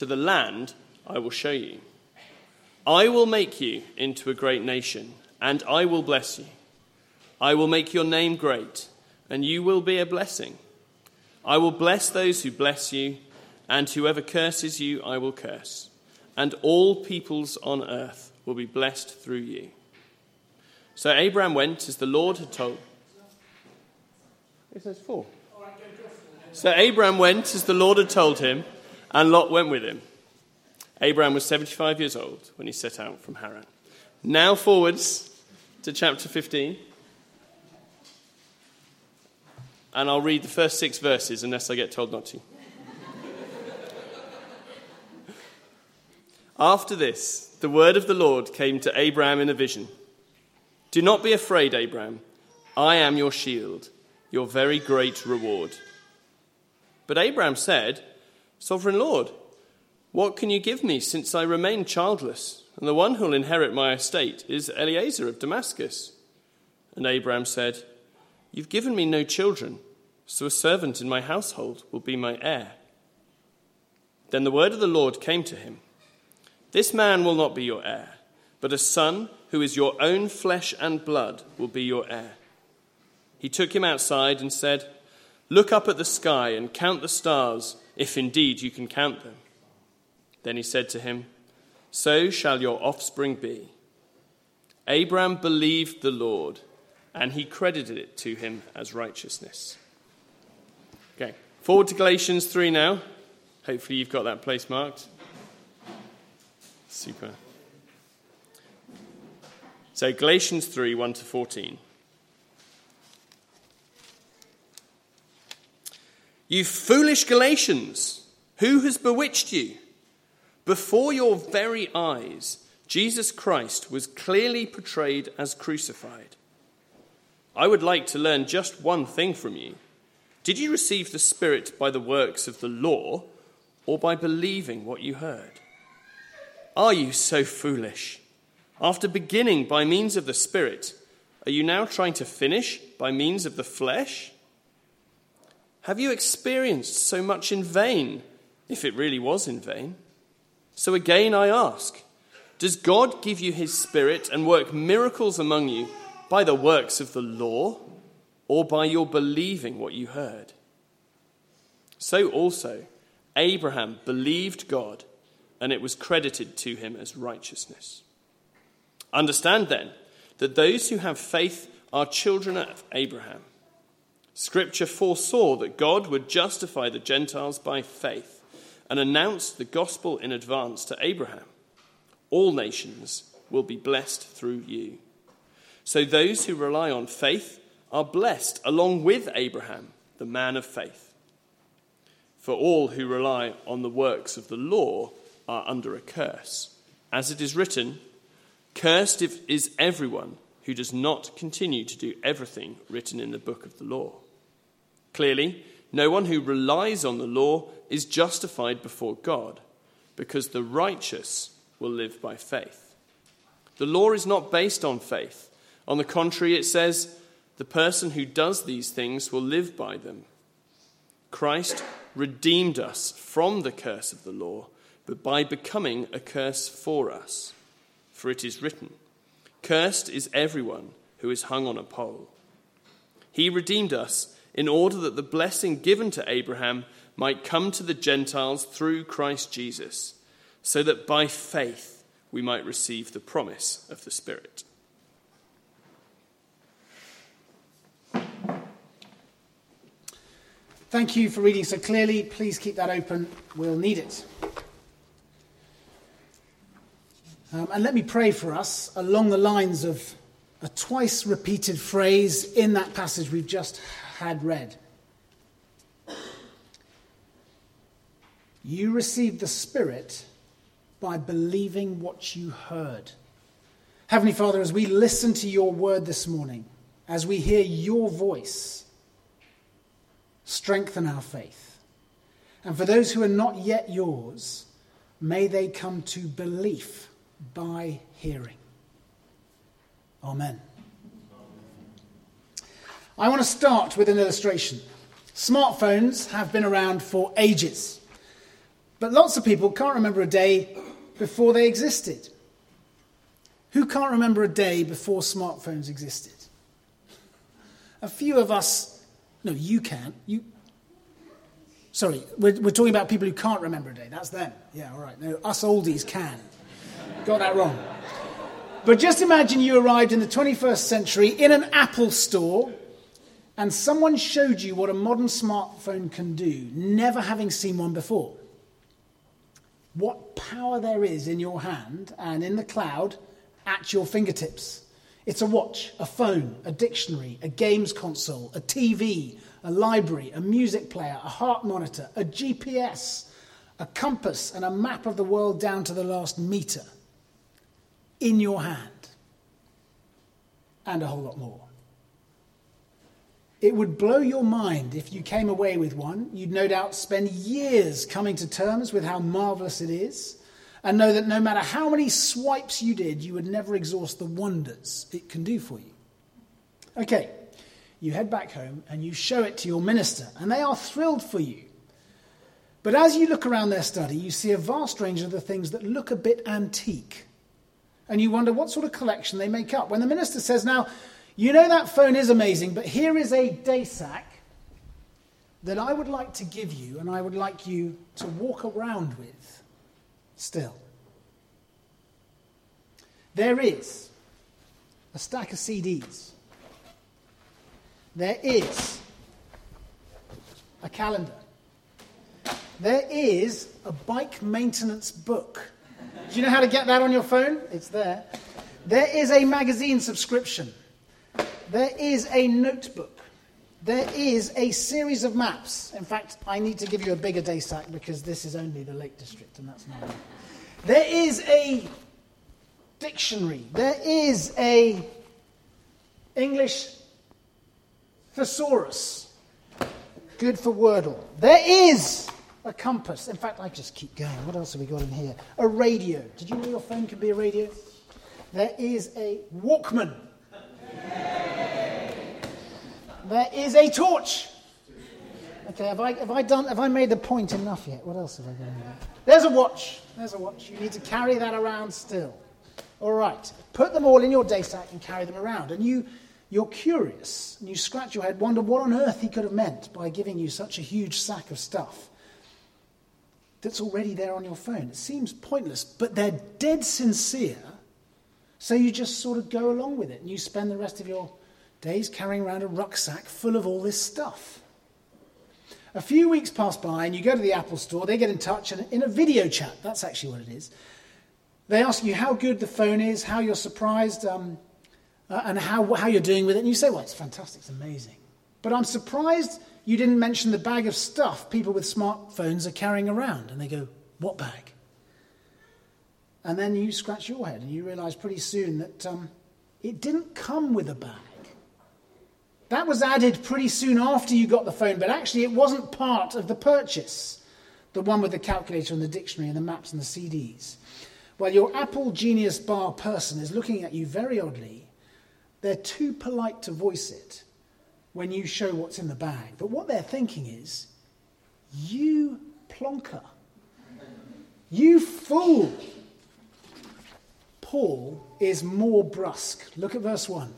to the land I will show you. I will make you into a great nation, and I will bless you. I will make your name great, and you will be a blessing. I will bless those who bless you, and whoever curses you I will curse. And all peoples on earth will be blessed through you. So Abraham went as the Lord had told. It says 4. So Abraham went as the Lord had told him, and Lot went with him. Abraham was 75 years old when he set out from Haran. Now forwards to chapter 15. And I'll read the first 6 verses unless I get told not to. After this, the word of the Lord came to Abraham in a vision. Do not be afraid, Abraham. I am your shield, your very great reward. But Abraham said, Sovereign Lord, what can you give me since I remain childless? And the one who will inherit my estate is Eliezer of Damascus. And Abraham said, You've given me no children, so a servant in my household will be my heir. Then the word of the Lord came to him. This man will not be your heir, but a son who is your own flesh and blood will be your heir. He took him outside and said, Look up at the sky and count the stars, if indeed you can count them. Then he said to him, So shall your offspring be. Abraham believed the Lord, and he credited it to him as righteousness. Okay, forward to Galatians 3 now. Hopefully you've got that place marked. Super. So Galatians 3, 1 to 14. You foolish Galatians, who has bewitched you? Before your very eyes, Jesus Christ was clearly portrayed as crucified. I would like to learn just one thing from you. Did you receive the Spirit by the works of the law or by believing what you heard? Are you so foolish? After beginning by means of the Spirit, are you now trying to finish by means of the flesh? Have you experienced so much in vain, if it really was in vain? So again I ask, does God give you his Spirit and work miracles among you by the works of the law or by your believing what you heard? So also Abraham believed God, and it was credited to him as righteousness. Understand then that those who have faith are children of Abraham. Scripture foresaw that God would justify the Gentiles by faith and announced the gospel in advance to Abraham. All nations will be blessed through you. So those who rely on faith are blessed along with Abraham, the man of faith. For all who rely on the works of the law are under a curse. As it is written, Cursed is everyone who does not continue to do everything written in the book of the law. Clearly, no one who relies on the law is justified before God, because the righteous will live by faith. The law is not based on faith. On the contrary, it says, the person who does these things will live by them. Christ redeemed us from the curse of the law, but by becoming a curse for us. For it is written, Cursed is everyone who is hung on a pole. He redeemed us in order that the blessing given to Abraham might come to the Gentiles through Christ Jesus, so that by faith we might receive the promise of the Spirit. Thank you for reading so clearly. Please keep that open. We'll need it. And let me pray for us along the lines of a twice repeated phrase in that passage we've just had read. You received the Spirit by believing what you heard. Heavenly Father, as we listen to your word this morning, as we hear your voice, strengthen our faith. And for those who are not yet yours, may they come to belief by hearing. Amen. I want to start with an illustration. Smartphones have been around for ages. But lots of people can't remember a day before they existed. Who can't remember a day before smartphones existed? A few of us, no, you can. Sorry, we're talking about people who can't remember a day. That's them. Yeah, all right. No, us oldies can. Got that wrong. But just imagine you arrived in the 21st century in an Apple store and someone showed you what a modern smartphone can do, never having seen one before. What power there is in your hand and in the cloud at your fingertips. It's a watch, a phone, a dictionary, a games console, a TV, a library, a music player, a heart monitor, a GPS, a compass, and a map of the world down to the last meter in your hand. And a whole lot more. It would blow your mind if you came away with one. You'd no doubt spend years coming to terms with how marvellous it is, and know that no matter how many swipes you did, you would never exhaust the wonders it can do for you. Okay, you head back home and you show it to your minister, and they are thrilled for you. But as you look around their study, you see a vast range of the things that look a bit antique. And you wonder what sort of collection they make up. When the minister says, now, you know that phone is amazing, but here is a day sack that I would like to give you and I would like you to walk around with still. There is a stack of CDs. There is a calendar. There is a bike maintenance book. Do you know how to get that on your phone? It's there. There is a magazine subscription. There is a notebook. There is a series of maps. In fact, I need to give you a bigger day sack because this is only the Lake District and that's not it. There is a dictionary. There is a English thesaurus. Good for Wordle. There is a compass. In fact, I just keep going. What else have we got in here? A radio. Did you know your phone can be a radio? There is a Walkman. There is a torch. Okay, have I made the point enough yet? What else have I got in there? There's a watch. There's a watch. You need to carry that around still. All right. Put them all in your day sack and carry them around. And you're curious, and you scratch your head, wonder what on earth he could have meant by giving you such a huge sack of stuff that's already there on your phone. It seems pointless, but they're dead sincere, so you just sort of go along with it, and you spend the rest of your days carrying around a rucksack full of all this stuff. A few weeks pass by, and you go to the Apple store, they get in touch, and in a video chat, that's actually what it is, they ask you how good the phone is, how you're surprised, and how you're doing with it, and you say, well, it's fantastic, it's amazing. But I'm surprised you didn't mention the bag of stuff people with smartphones are carrying around. And they go, what bag? And then you scratch your head and you realise pretty soon that it didn't come with a bag. That was added pretty soon after you got the phone, but actually it wasn't part of the purchase. The one with the calculator and the dictionary and the maps and the CDs. Well, your Apple Genius Bar person is looking at you very oddly. They're too polite to voice it when you show what's in the bag. But what they're thinking is, you plonker. You fool. Paul is more brusque. Look at verse 1.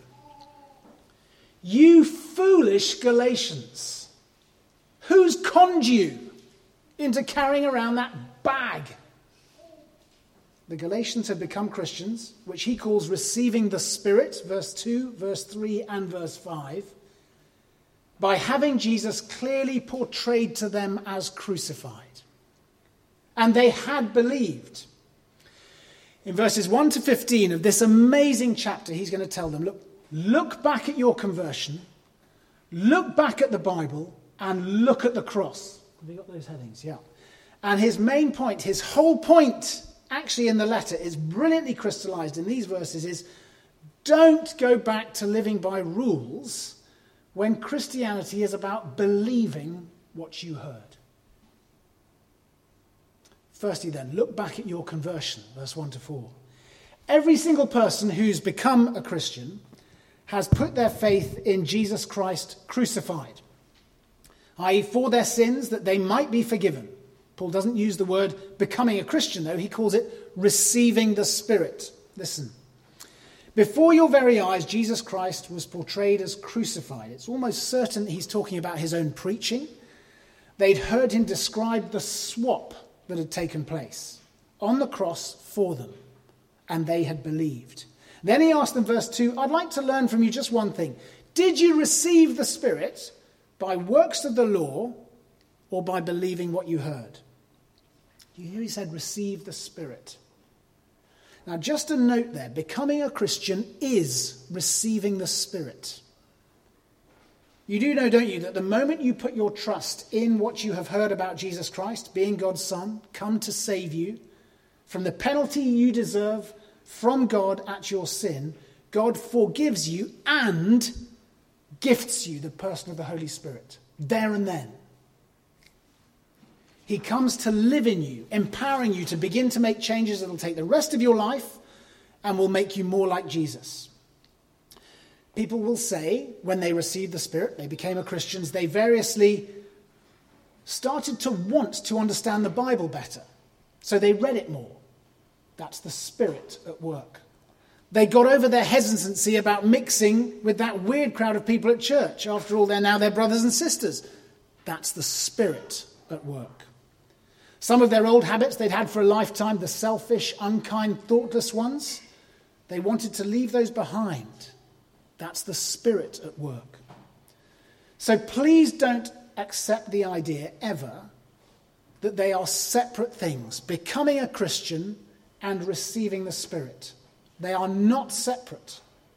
You foolish Galatians. Who's conned you into carrying around that bag? The Galatians had become Christians, which he calls receiving the Spirit, verse 2, verse 3, and verse 5, by having Jesus clearly portrayed to them as crucified. And they had believed. In verses 1 to 15 of this amazing chapter, he's going to tell them, look back at your conversion, look back at the Bible, and look at the cross. Have we got those headings? Yeah. And his main point, his whole point, actually in the letter, is brilliantly crystallized in these verses, is don't go back to living by rules when Christianity is about believing what you heard. Firstly then, look back at your conversion, verse 1 to 4. Every single person who's become a Christian has put their faith in Jesus Christ crucified, i.e. for their sins that they might be forgiven. Paul doesn't use the word becoming a Christian, though. He calls it receiving the Spirit. Listen. Before your very eyes, Jesus Christ was portrayed as crucified. It's almost certain he's talking about his own preaching. They'd heard him describe the swap that had taken place on the cross for them, and they had believed. Then he asked them, verse 2, I'd like to learn from you just one thing. Did you receive the Spirit by works of the law or by believing what you heard? You hear he said, receive the Spirit. Now, just a note there, becoming a Christian is receiving the Spirit. You do know, don't you, that the moment you put your trust in what you have heard about Jesus Christ, being God's Son, come to save you from the penalty you deserve from God at your sin, God forgives you and gifts you the person of the Holy Spirit, there and then. He comes to live in you, empowering you to begin to make changes that will take the rest of your life and will make you more like Jesus. People will say, when they received the Spirit, they became a Christians, they variously started to want to understand the Bible better. So they read it more. That's the Spirit at work. They got over their hesitancy about mixing with that weird crowd of people at church. After all, they're now their brothers and sisters. That's the Spirit at work. Some of their old habits they'd had for a lifetime, the selfish, unkind, thoughtless ones, they wanted to leave those behind. That's the Spirit at work. So please don't accept the idea ever that they are separate things, becoming a Christian and receiving the Spirit. They are not separate.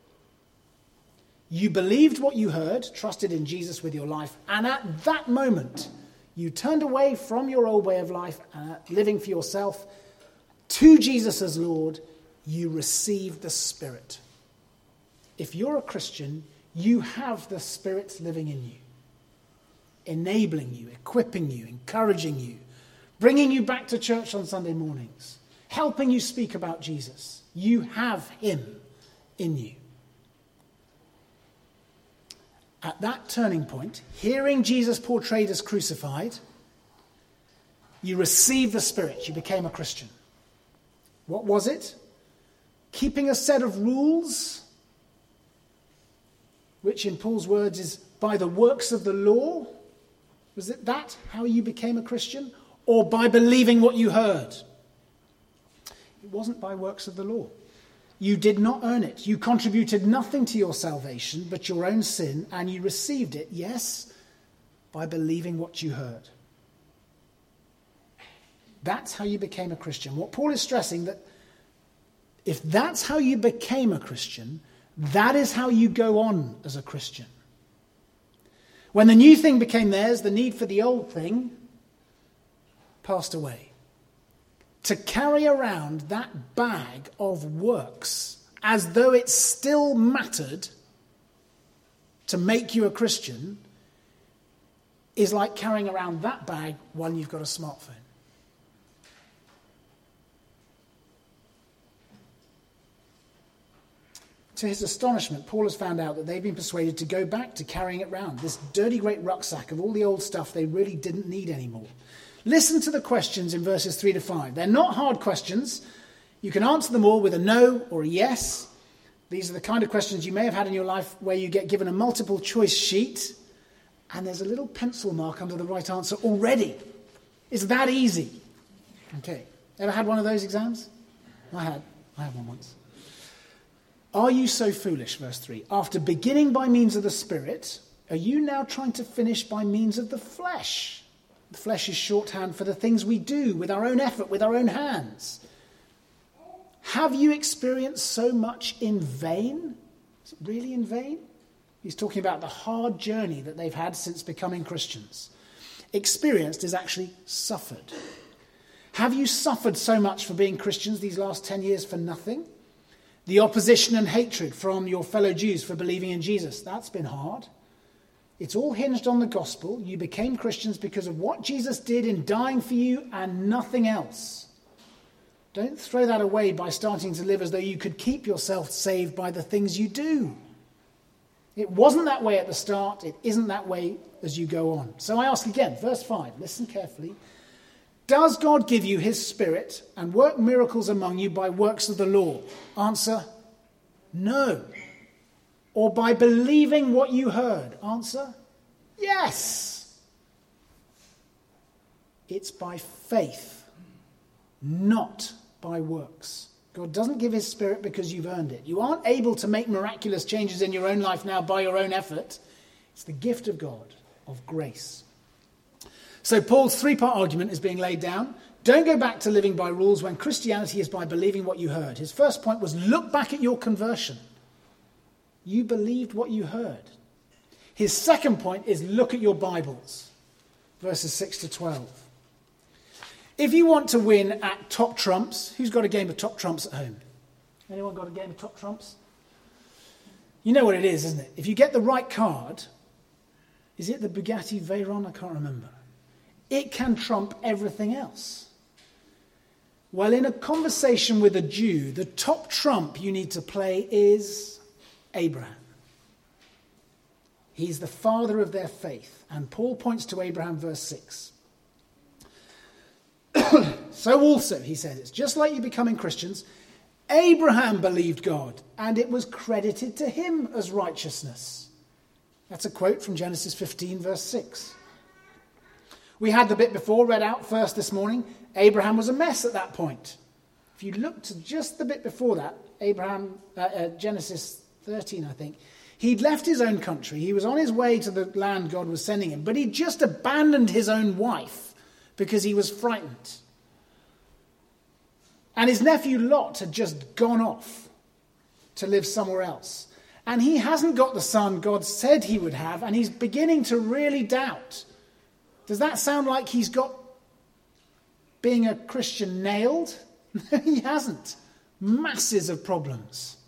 You believed what you heard, trusted in Jesus with your life, and at that moment, you turned away from your old way of life, living for yourself, to Jesus as Lord. You received the Spirit. If you're a Christian, you have the Spirit living in you, enabling you, equipping you, encouraging you, bringing you back to church on Sunday mornings, helping you speak about Jesus. You have him in you. At that turning point, hearing Jesus portrayed as crucified, you received the Spirit. You became a Christian. What was it? Keeping a set of rules, which in Paul's words is by the works of the law. Was it that how you became a Christian? Or by believing what you heard? It wasn't by works of the law. You did not earn it. You contributed nothing to your salvation but your own sin, and you received it, yes, by believing what you heard. That's how you became a Christian. What Paul is stressing, that if that's how you became a Christian, that is how you go on as a Christian. When the new thing became theirs, the need for the old thing passed away. To carry around that bag of works as though it still mattered to make you a Christian is like carrying around that bag while you've got a smartphone. To his astonishment, Paul has found out that they've been persuaded to go back to carrying it around, this dirty great rucksack of all the old stuff they really didn't need anymore. Listen to the questions in verses 3 to 5. They're not hard questions. You can answer them all with a no or a yes. These are the kind of questions you may have had in your life where you get given a multiple choice sheet and there's a little pencil mark under the right answer already. It's that easy. Okay. Ever had one of those exams? I had one once. Are you so foolish, verse 3? After beginning by means of the Spirit, are you now trying to finish by means of the flesh? The flesh is shorthand for the things we do with our own effort, with our own hands. Have you experienced so much in vain? Is it really in vain? He's talking about the hard journey that they've had since becoming Christians. Experienced is actually suffered. Have you suffered so much for being Christians these last 10 years for nothing? The opposition and hatred from your fellow Jews for believing in Jesus, that's been hard. It's all hinged on the gospel. You became Christians because of what Jesus did in dying for you and nothing else. Don't throw that away by starting to live as though you could keep yourself saved by the things you do. It wasn't that way at the start. It isn't that way as you go on. So I ask again, verse 5, listen carefully. Does God give you his Spirit and work miracles among you by works of the law? Answer, no. Or by believing what you heard? Answer, yes. It's by faith, not by works. God doesn't give his Spirit because you've earned it. You aren't able to make miraculous changes in your own life now by your own effort. It's the gift of God, of grace. So Paul's three-part argument is being laid down. Don't go back to living by rules when Christianity is by believing what you heard. His first point was look back at your conversion. You believed what you heard. His second point is look at your Bibles, verses 6 to 12. If you want to win at Top Trumps, who's got a game of Top Trumps at home? Anyone got a game of Top Trumps? You know what it is, isn't it? If you get the right card, is it the Bugatti Veyron? I can't remember. It can trump everything else. Well, in a conversation with a Jew, the top trump you need to play is Abraham. He's the father of their faith. And Paul points to Abraham, verse 6. So also, he says, it's just like you becoming Christians. Abraham believed God, and it was credited to him as righteousness. That's a quote from Genesis 15, verse 6. We had the bit before read out first this morning. Abraham was a mess at that point. If you look to just the bit before that, Genesis 13, I think, he'd left his own country. He was on his way to the land God was sending him, but he'd just abandoned his own wife because he was frightened. And his nephew Lot had just gone off to live somewhere else. And he hasn't got the son God said he would have, and he's beginning to really doubt. Does that sound like he's got being a Christian nailed? No, he hasn't. Masses of problems.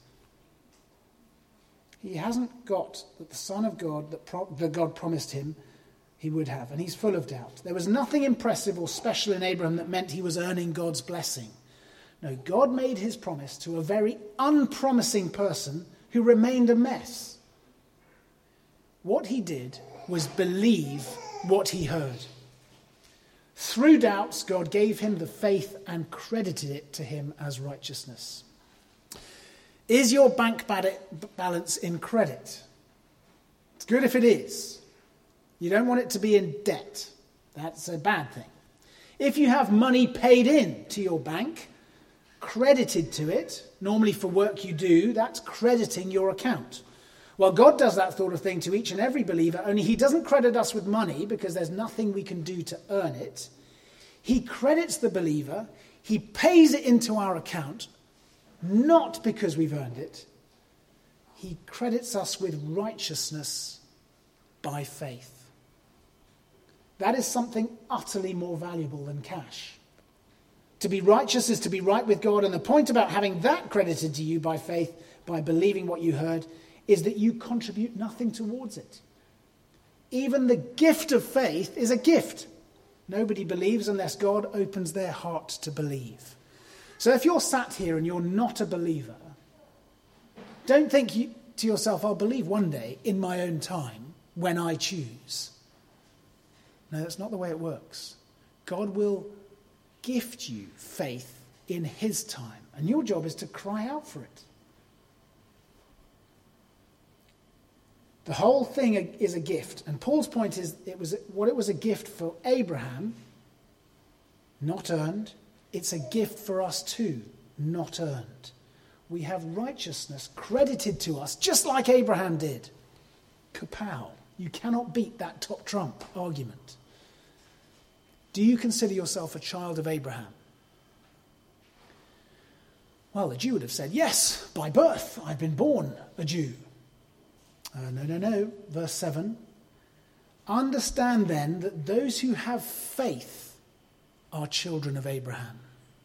He hasn't got the Son of God that God promised him he would have, and he's full of doubt. There was nothing impressive or special in Abraham that meant he was earning God's blessing. No, God made his promise to a very unpromising person who remained a mess. What he did was believe what he heard. Through doubts, God gave him the faith and credited it to him as righteousness. Is your bank balance in credit? It's good if it is. You don't want it to be in debt. That's a bad thing. If you have money paid in to your bank, credited to it, normally for work you do, that's crediting your account. Well, God does that sort of thing to each and every believer, only he doesn't credit us with money because there's nothing we can do to earn it. He credits the believer, he pays it into our account, not because we've earned it. He credits us with righteousness by faith. That is something utterly more valuable than cash. To be righteous is to be right with God, and the point about having that credited to you by faith, by believing what you heard, is that you contribute nothing towards it. Even the gift of faith is a gift. Nobody believes unless God opens their heart to believe. So if you're sat here and you're not a believer, don't think to yourself, I'll believe one day in my own time when I choose. No, that's not the way it works. God will gift you faith in his time, and your job is to cry out for it. The whole thing is a gift, and Paul's point is it was a gift for Abraham, not earned. It's a gift for us too, not earned. We have righteousness credited to us, just like Abraham did. Kapow. You cannot beat that top trump argument. Do you consider yourself a child of Abraham? Well, a Jew would have said, yes, by birth, I've been born a Jew. No. Verse 7. Understand then that those who have faith are children of Abraham.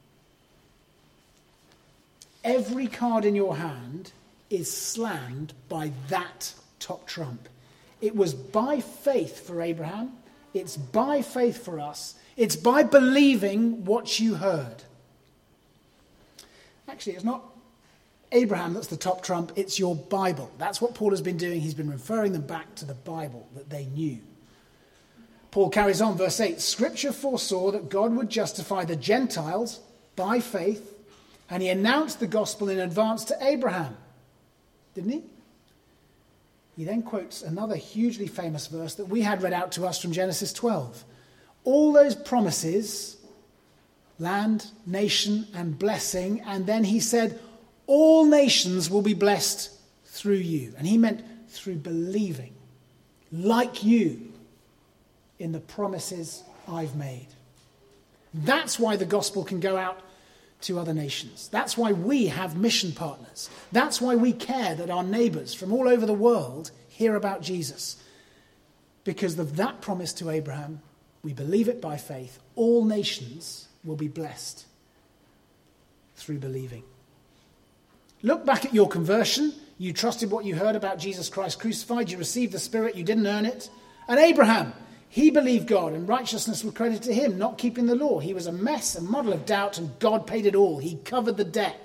Every card in your hand is slammed by that top trump. It was by faith for Abraham. It's by faith for us. It's by believing what you heard. Actually, it's not Abraham that's the top trump, it's your Bible. That's what Paul has been doing. He's been referring them back to the Bible that they knew. Paul carries on, verse 8. Scripture foresaw that God would justify the Gentiles by faith, and he announced the gospel in advance to Abraham. Didn't he? He then quotes another hugely famous verse that we had read out to us from Genesis 12. All those promises, land, nation, and blessing, and then he said, all nations will be blessed through you. And he meant through believing, like you, in the promises I've made. That's why the gospel can go out to other nations. That's why we have mission partners. That's why we care that our neighbours from all over the world hear about Jesus. Because of that promise to Abraham, we believe it by faith. All nations will be blessed through believing. Look back at your conversion. You trusted what you heard about Jesus Christ crucified. You received the Spirit. You didn't earn it. And Abraham, he believed God, and righteousness was credited to him, not keeping the law. He was a mess, a model of doubt, and God paid it all. He covered the debt. ...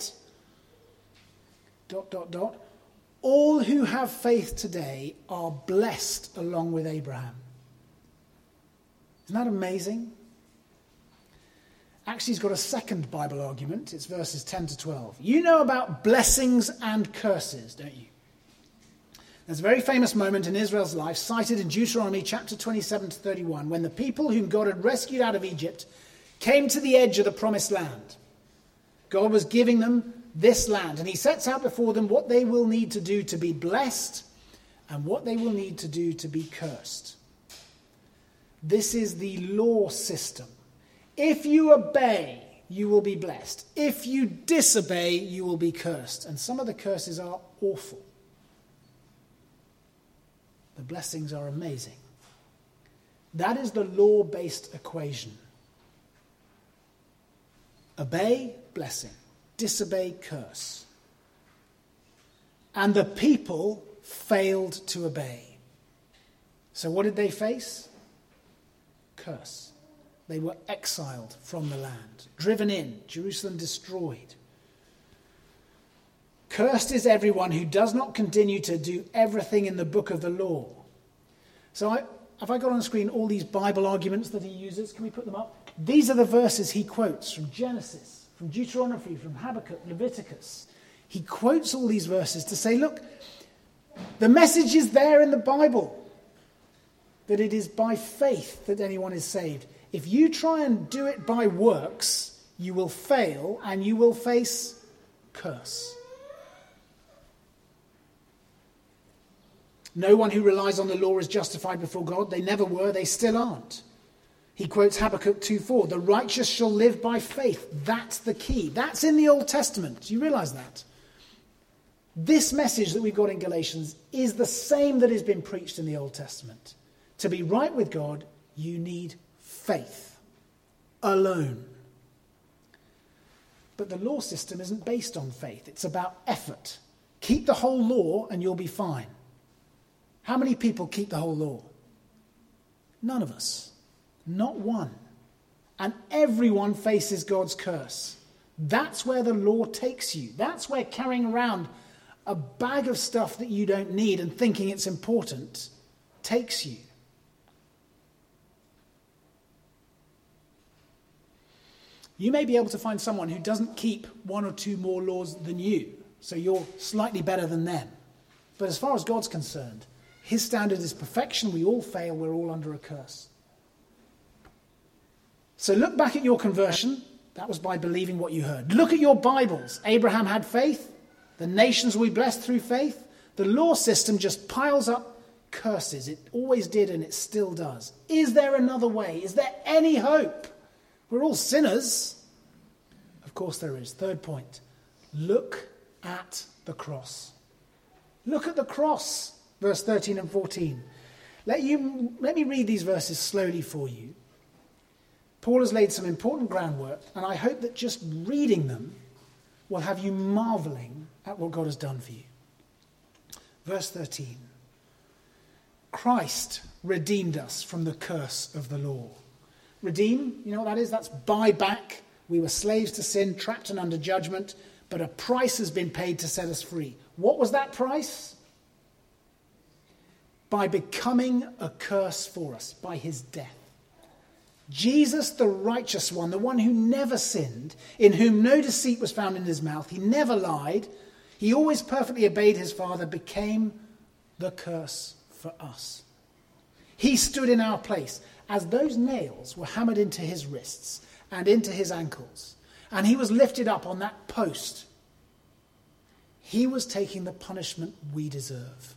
All who have faith today are blessed along with Abraham. Isn't that amazing? Actually, he's got a second Bible argument. It's verses 10 to 12. You know about blessings and curses, don't you? There's a very famous moment in Israel's life, cited in Deuteronomy chapter 27 to 31, when the people whom God had rescued out of Egypt came to the edge of the promised land. God was giving them this land, and he sets out before them what they will need to do to be blessed and what they will need to do to be cursed. This is the law system. If you obey, you will be blessed. If you disobey, you will be cursed. And some of the curses are awful. The blessings are amazing. That is the law-based equation. Obey, blessing. Disobey, curse. And the people failed to obey. So what did they face? Curse. They were exiled from the land, driven in, Jerusalem destroyed. Cursed is everyone who does not continue to do everything in the book of the law. So have I got on the screen all these Bible arguments that he uses? Can we put them up? These are the verses he quotes from Genesis, from Deuteronomy, from Habakkuk, Leviticus. He quotes all these verses to say, look, the message is there in the Bible, that it is by faith that anyone is saved. If you try and do it by works, you will fail and you will face curse. No one who relies on the law is justified before God. They never were, they still aren't. He quotes Habakkuk 2:4, the righteous shall live by faith. That's the key. That's in the Old Testament. Do you realize that? This message that we've got in Galatians is the same that has been preached in the Old Testament. To be right with God, you need faith alone. But the law system isn't based on faith. It's about effort. Keep the whole law and you'll be fine. How many people keep the whole law? None of us. Not one. And everyone faces God's curse. That's where the law takes you. That's where carrying around a bag of stuff that you don't need and thinking it's important takes you. You may be able to find someone who doesn't keep one or two more laws than you, so you're slightly better than them. But as far as God's concerned, his standard is perfection. We all fail. We're all under a curse. So look back at your conversion. That was by believing what you heard. Look at your Bibles. Abraham had faith. The nations will be blessed through faith. The law system just piles up curses. It always did and it still does. Is there another way? Is there any hope? We're all sinners. Of course there is. Third point. Look at the cross. Look at the cross. Verse 13 and 14. Let me read these verses slowly for you. Paul has laid some important groundwork, and I hope that just reading them will have you marveling at what God has done for you. Verse 13. Christ redeemed us from the curse of the law. Redeem, you know what that is? That's buy back. We were slaves to sin, trapped and under judgment, but a price has been paid to set us free. What was that price? By becoming a curse for us, by his death. Jesus, the righteous one, the one who never sinned, in whom no deceit was found in his mouth, he never lied, he always perfectly obeyed his Father, became the curse for us. He stood in our place as those nails were hammered into his wrists and into his ankles, and he was lifted up on that post. He was taking the punishment we deserve.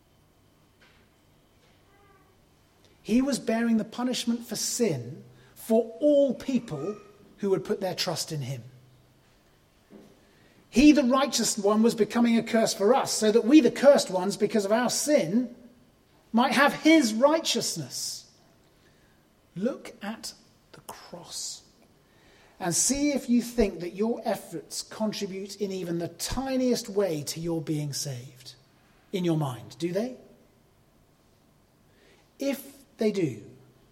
He was bearing the punishment for sin for all people who would put their trust in him. He, the righteous one, was becoming a curse for us, so that we, the cursed ones, because of our sin, might have his righteousness. Look at the cross and see if you think that your efforts contribute in even the tiniest way to your being saved. In your mind, do they? If they do,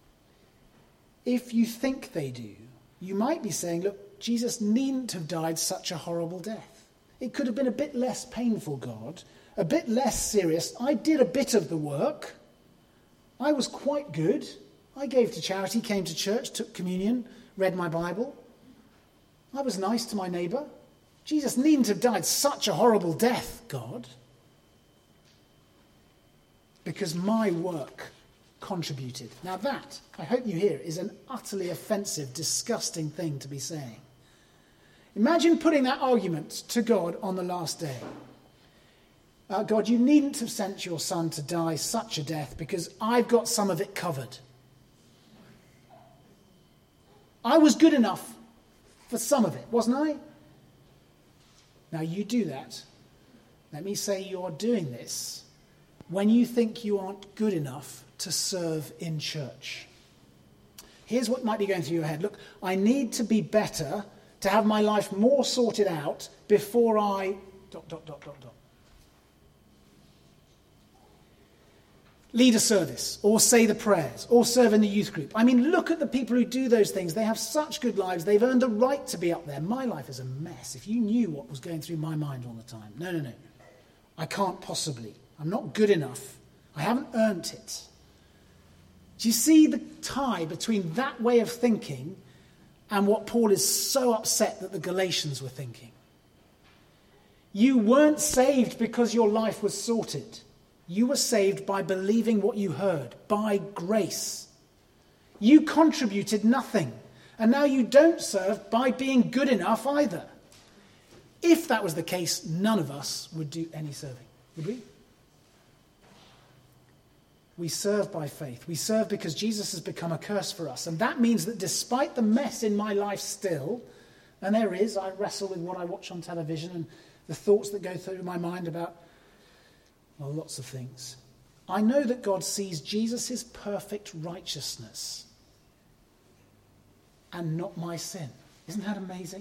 if you think they do, you might be saying, look, Jesus needn't have died such a horrible death. It could have been a bit less painful, God, a bit less serious. I did a bit of the work. I was quite good. I gave to charity, came to church, took communion, read my Bible. I was nice to my neighbour. Jesus needn't have died such a horrible death, God, because my work contributed. Now that, I hope you hear, is an utterly offensive, disgusting thing to be saying. Imagine putting that argument to God on the last day. God, you needn't have sent your son to die such a death because I've got some of it covered. I was good enough for some of it, wasn't I? Now you do that. Let me say you're doing this when you think you aren't good enough to serve in church. Here's what might be going through your head. Look, I need to be better, to have my life more sorted out before I... ... lead a service, or say the prayers, or serve in the youth group. I mean, look at the people who do those things. They have such good lives. They've earned the right to be up there. My life is a mess. If you knew what was going through my mind all the time. No. I can't possibly. I'm not good enough. I haven't earned it. Do you see the tie between that way of thinking and what Paul is so upset that the Galatians were thinking? You weren't saved because your life was sorted. You were saved by believing what you heard, by grace. You contributed nothing, and now you don't serve by being good enough either. If that was the case, none of us would do any serving, would we? We serve by faith. We serve because Jesus has become a curse for us, and that means that despite the mess in my life still, and there is, I wrestle with what I watch on television and the thoughts that go through my mind about, well, lots of things. I know that God sees Jesus' perfect righteousness and not my sin. Isn't that amazing?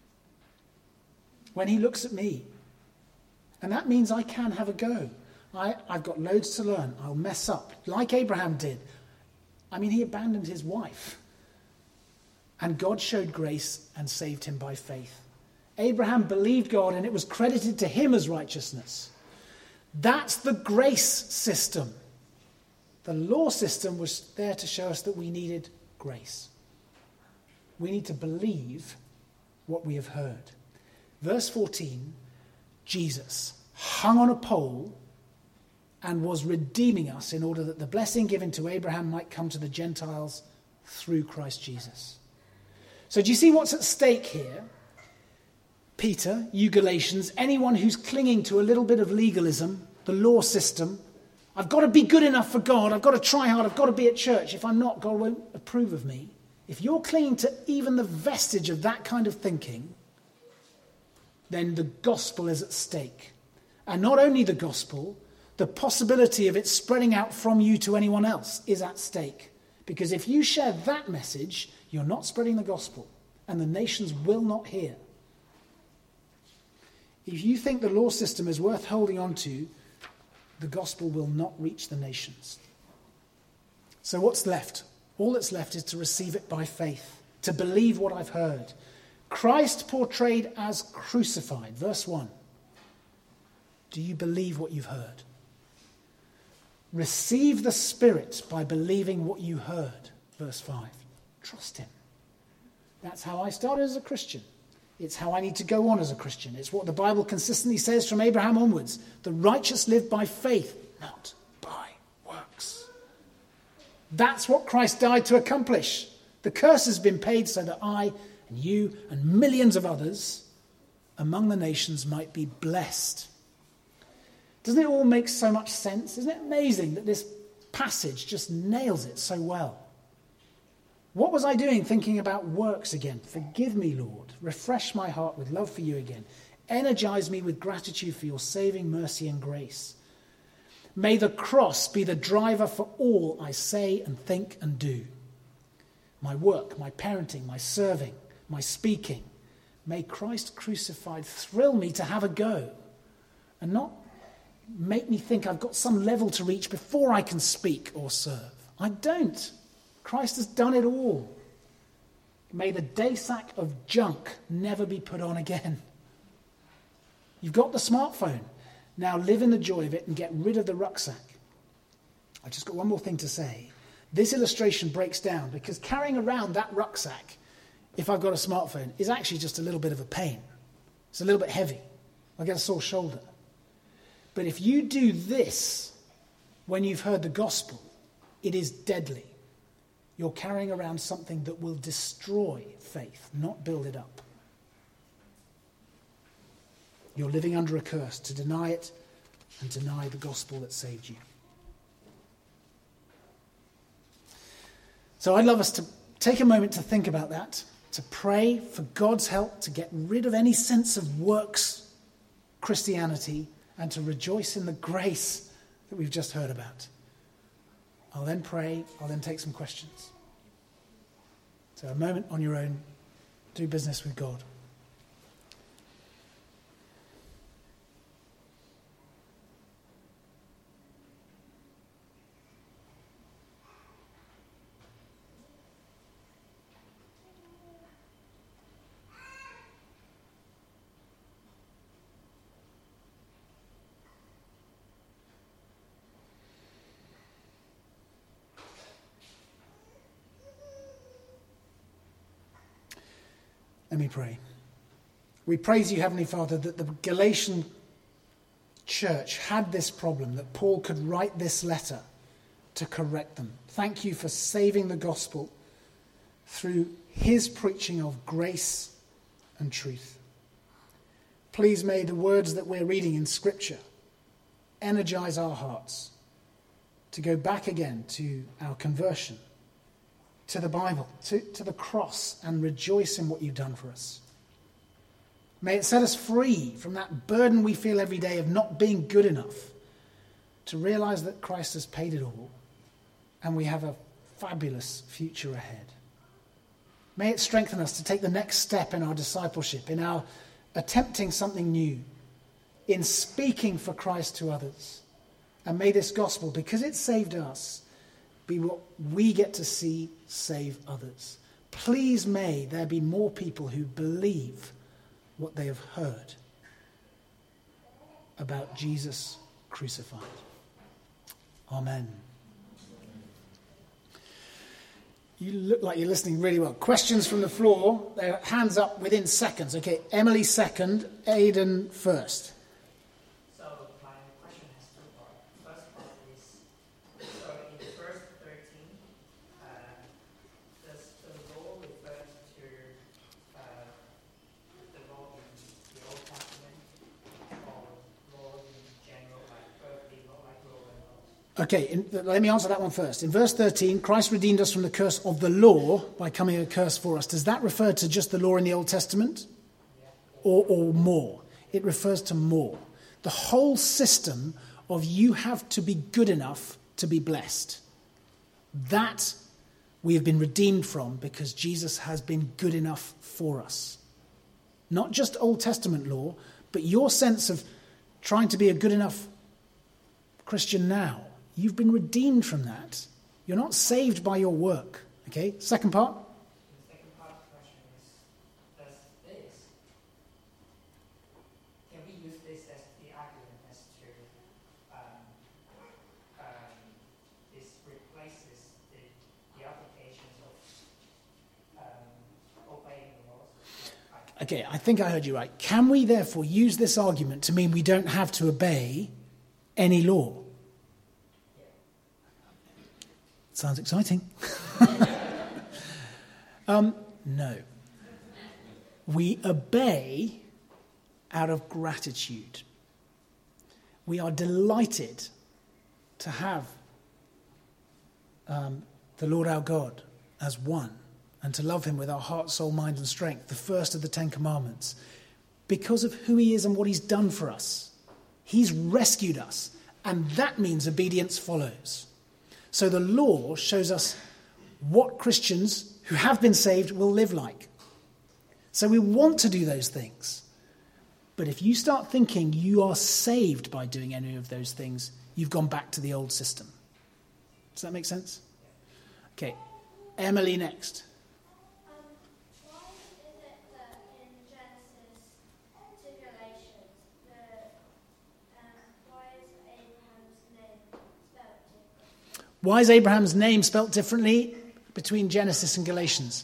When he looks at me, and that means I can have a go. I've got loads to learn. I'll mess up, like Abraham did. I mean, he abandoned his wife, and God showed grace and saved him by faith. Abraham believed God, and it was credited to him as righteousness. That's the grace system. The law system was there to show us that we needed grace. We need to believe what we have heard. Verse 14, Jesus hung on a pole and was redeeming us in order that the blessing given to Abraham might come to the Gentiles through Christ Jesus. So do you see what's at stake here? Peter, you Galatians, anyone who's clinging to a little bit of legalism, the law system, I've got to be good enough for God, I've got to try hard, I've got to be at church. If I'm not, God won't approve of me. If you're clinging to even the vestige of that kind of thinking, then the gospel is at stake. And not only the gospel, the possibility of it spreading out from you to anyone else is at stake. Because if you share that message, you're not spreading the gospel, and the nations will not hear. If you think the law system is worth holding on to, the gospel will not reach the nations. So what's left? All that's left is to receive it by faith, to believe what I've heard. Christ portrayed as crucified. Verse 1. Do you believe what you've heard? Receive the Spirit by believing what you heard. Verse 5. Trust him. That's how I started as a Christian. It's how I need to go on as a Christian. It's what the Bible consistently says from Abraham onwards. The righteous live by faith, not by works. That's what Christ died to accomplish. The curse has been paid so that I and you and millions of others among the nations might be blessed. Doesn't it all make so much sense? Isn't it amazing that this passage just nails it so well? What was I doing thinking about works again? Forgive me, Lord. Refresh my heart with love for you again. Energize me with gratitude for your saving mercy and grace. May the cross be the driver for all I say and think and do. My work, my parenting, my serving, my speaking. May Christ crucified thrill me to have a go and not make me think I've got some level to reach before I can speak or serve. I don't. Christ has done it all. May the day sack of junk never be put on again. You've got the smartphone. Now live in the joy of it and get rid of the rucksack. I've just got one more thing to say. This illustration breaks down because carrying around that rucksack, if I've got a smartphone, is actually just a little bit of a pain. It's a little bit heavy. I get a sore shoulder. But if you do this when you've heard the gospel, it is deadly. You're carrying around something that will destroy faith, not build it up. You're living under a curse to deny it and deny the gospel that saved you. So I'd love us to take a moment to think about that, to pray for God's help to get rid of any sense of works Christianity and to rejoice in the grace that we've just heard about. I'll then pray. I'll then take some questions. So a moment on your own. Do business with God. Let me pray. We praise you, Heavenly Father, that the Galatian church had this problem, that Paul could write this letter to correct them. Thank you for saving the gospel through his preaching of grace and truth. Please may the words that we're reading in Scripture energize our hearts to go back again to our conversion, to the Bible, to the cross, and rejoice in what you've done for us. May it set us free from that burden we feel every day of not being good enough to realize that Christ has paid it all and we have a fabulous future ahead. May it strengthen us to take the next step in our discipleship, in our attempting something new, in speaking for Christ to others. And may this gospel, because it saved us, be what we get to see save others. Please may there be more people who believe what they have heard about Jesus crucified. Amen. You look like you're listening really well. Questions from the floor. Their hands up within seconds. Okay, Emily second, Aidan first. Okay, let me answer that one first. In verse 13, Christ redeemed us from the curse of the law by coming a curse for us. Does that refer to just the law in the Old Testament? Or more? It refers to more. The whole system of you have to be good enough to be blessed. That we have been redeemed from because Jesus has been good enough for us. Not just Old Testament law, but your sense of trying to be a good enough Christian now. You've been redeemed from that. You're not saved by your work. Okay, second part. The second part of the question is, can we use this as the argument as to this replaces the applications of Okay, I think I heard you right. Can we therefore use this argument to mean we don't have to obey any law? Sounds exciting. No. We obey out of gratitude. We are delighted to have the Lord our God as one, and to love him with our heart, soul, mind and strength, the first of the 10 Commandments, because of who he is and what he's done for us. He's rescued us, and that means obedience follows. So the law shows us what Christians who have been saved will live like. So we want to do those things. But if you start thinking you are saved by doing any of those things, you've gone back to the old system. Does that make sense? Okay, Emily next. Why is it that in Genesis to Galatians, why is Abraham's name spelt differently between Genesis and Galatians?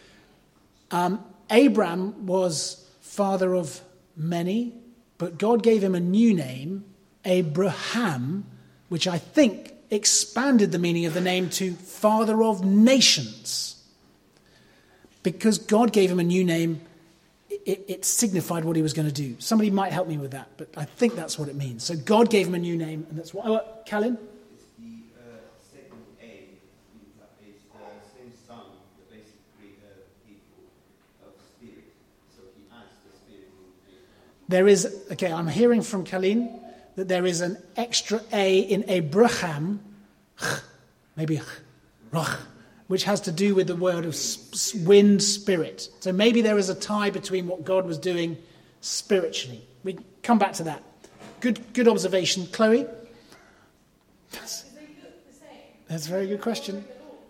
Abram was father of many, but God gave him a new name, Abraham, which I think expanded the meaning of the name to father of nations. Because God gave him a new name, it signified what he was going to do. Somebody might help me with that, but I think that's what it means. So God gave him a new name, and that's what... Oh, Callan? It's the second A. It's the same son, the basically people of spirit. So he adds the spirit in Abraham. There is... Okay, I'm hearing from Colleen that there is an extra A in Abraham, maybe which has to do with the word of wind, spirit. So maybe there is a tie between what God was doing spiritually. We come back to that. Good observation. Chloe? That's a very good question.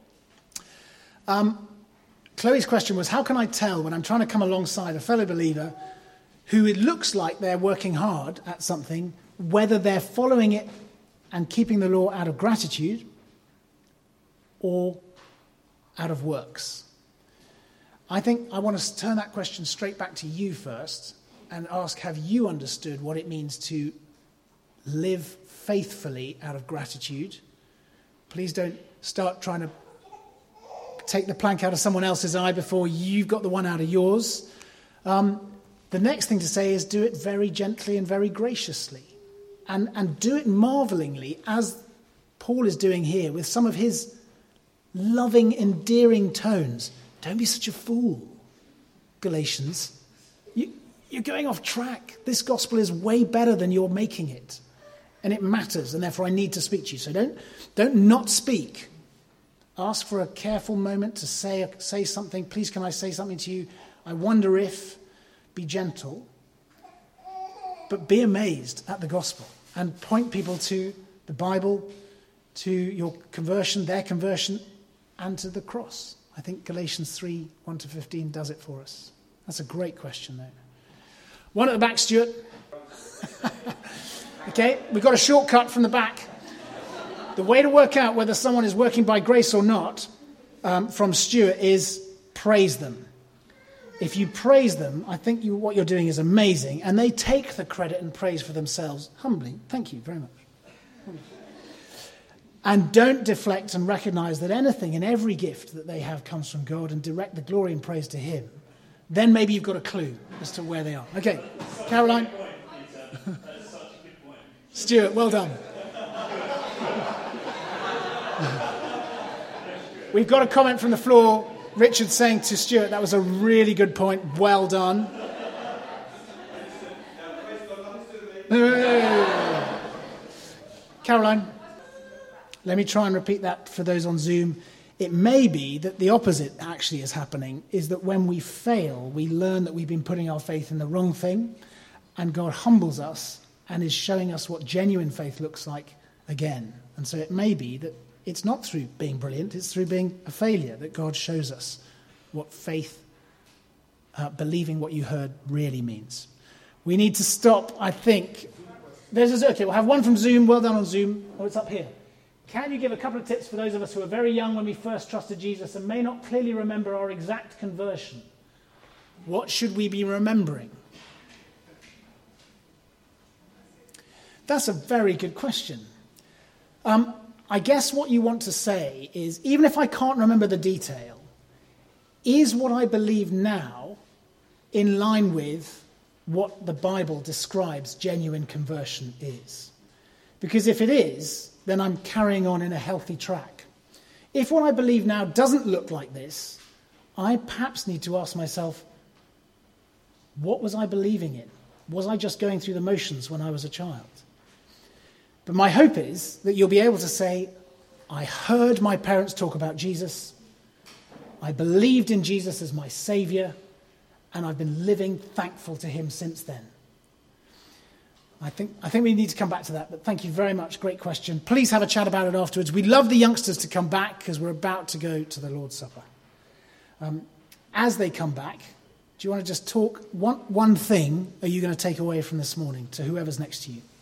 Chloe's question was, how can I tell when I'm trying to come alongside a fellow believer who it looks like they're working hard at something, whether they're following it and keeping the law out of gratitude or out of works? I think I want to turn that question straight back to you first and ask, have you understood what it means to live faithfully out of gratitude? Please don't start trying to take the plank out of someone else's eye before you've got the one out of yours. The next thing to say is do it very gently and very graciously. And do it marvelingly, as Paul is doing here, with some of his loving, endearing tones. Don't be such a fool, Galatians. You're going off track. This gospel is way better than you're making it. And it matters, and therefore I need to speak to you. So don't not speak. Ask for a careful moment to say something. Please, can I say something to you? I wonder if... Be gentle, but be amazed at the gospel and point people to the Bible, to your conversion, their conversion, and to the cross. I think Galatians 3, 1-15 does it for us. That's a great question, though. One at the back, Stuart. Okay, we've got a shortcut from the back. The way to work out whether someone is working by grace or not, from Stuart, is praise them. If you praise them, I think what you're doing is amazing, and they take the credit and praise for themselves humbly. Thank you very much. And don't deflect and recognize that anything and every gift that they have comes from God and direct the glory and praise to him. Then maybe you've got a clue as to where they are. Okay, Caroline. Stuart, well done. We've got a comment from the floor. Richard saying to Stuart, that was a really good point. Well done. Caroline, let me try and repeat that for those on Zoom. It may be that the opposite actually is happening, is that when we fail, we learn that we've been putting our faith in the wrong thing, and God humbles us and is showing us what genuine faith looks like again. And so it may be that it's not through being brilliant, it's through being a failure that God shows us what faith, believing what you heard, really means. We need to stop, I think. Okay, we'll have one from Zoom. Well done on Zoom. Oh, it's up here. Can you give a couple of tips for those of us who are very young when we first trusted Jesus and may not clearly remember our exact conversion? What should we be remembering? That's a very good question. I guess what you want to say is, even if I can't remember the detail, is what I believe now in line with what the Bible describes genuine conversion is? Because if it is, then I'm carrying on in a healthy track. If what I believe now doesn't look like this, I perhaps need to ask myself, what was I believing in? Was I just going through the motions when I was a child? But my hope is that you'll be able to say, I heard my parents talk about Jesus, I believed in Jesus as my Saviour, and I've been living thankful to him since then. I think we need to come back to that, but thank you very much. Great question. Please have a chat about it afterwards. We'd love the youngsters to come back because we're about to go to the Lord's Supper. As they come back, do you want to just talk? One thing are you going to take away from this morning to whoever's next to you?